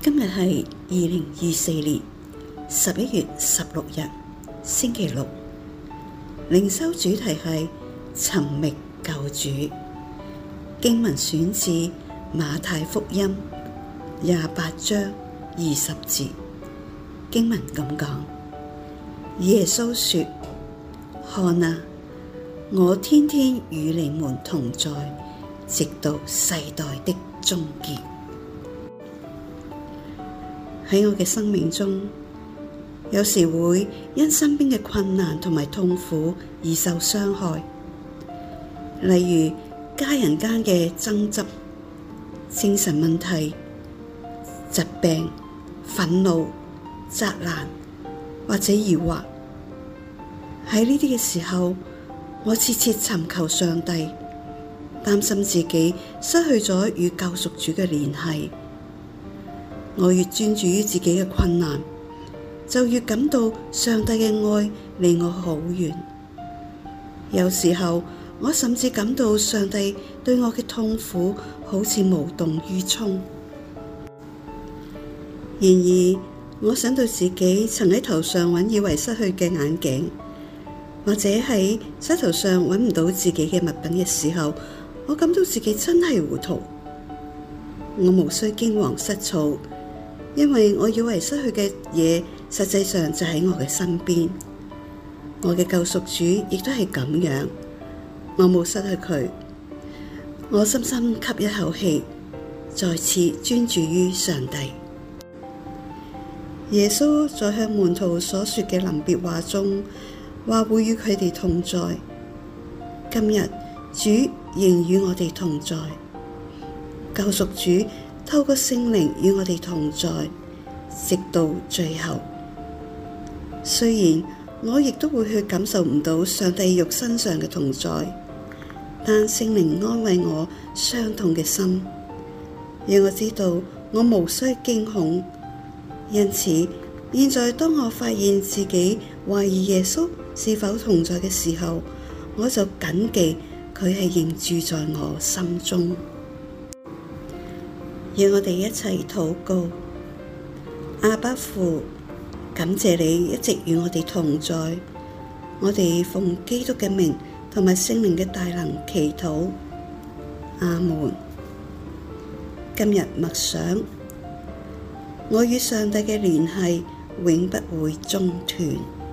今日係2024年11月16日，星期六。靈修主題係尋覓救主。經文選自馬太福音28章20節。經文咁講：耶穌說，看啊，我天天與你們同在，直到世代的終結。喺我嘅生命中，有時會因身邊嘅困難同埋痛苦而受傷害，例如家人間嘅爭執、精神問題、疾病、憤怒、責難或者疑惑。喺呢啲嘅時候，我切切尋求上帝，擔心自己失去咗與救贖主嘅聯繫。我越專注於自己嘅困難，就越感到上帝嘅愛離我好遠。有時候，我甚至感到上帝對我嘅痛苦好似無動於衷。然而，我想到自己曾喺頭上揾以為失去嘅眼鏡，或者喺膝頭上揾唔到自己嘅物品嘅時候，我感到自己真係糊塗。我無需驚惶失措，因為我以為失去嘅嘢，實際上就喺我嘅身邊。我嘅救贖主亦都係咁樣，我冇失去佢。我深深吸一口氣，再次專注於上帝。耶穌在向門徒所說嘅臨別話中，話會與佢哋同在。今日主仍與我哋同在，救贖主透過聖靈與我哋同在，直到最後。雖然我亦都會去感受唔到上帝肉身上嘅同在，但聖靈安慰我傷痛嘅心，讓我知道我無需驚恐。因此，現在當我發現自己懷疑耶穌是否同在嘅時候，我就謹記佢係仍住在我心中。讓我哋一齊禱告。阿爸父，感謝你一直與我哋同在，我哋奉基督嘅名同埋聖靈嘅大能祈禱。阿門。今日默想，我與上帝嘅聯繫永不會中斷。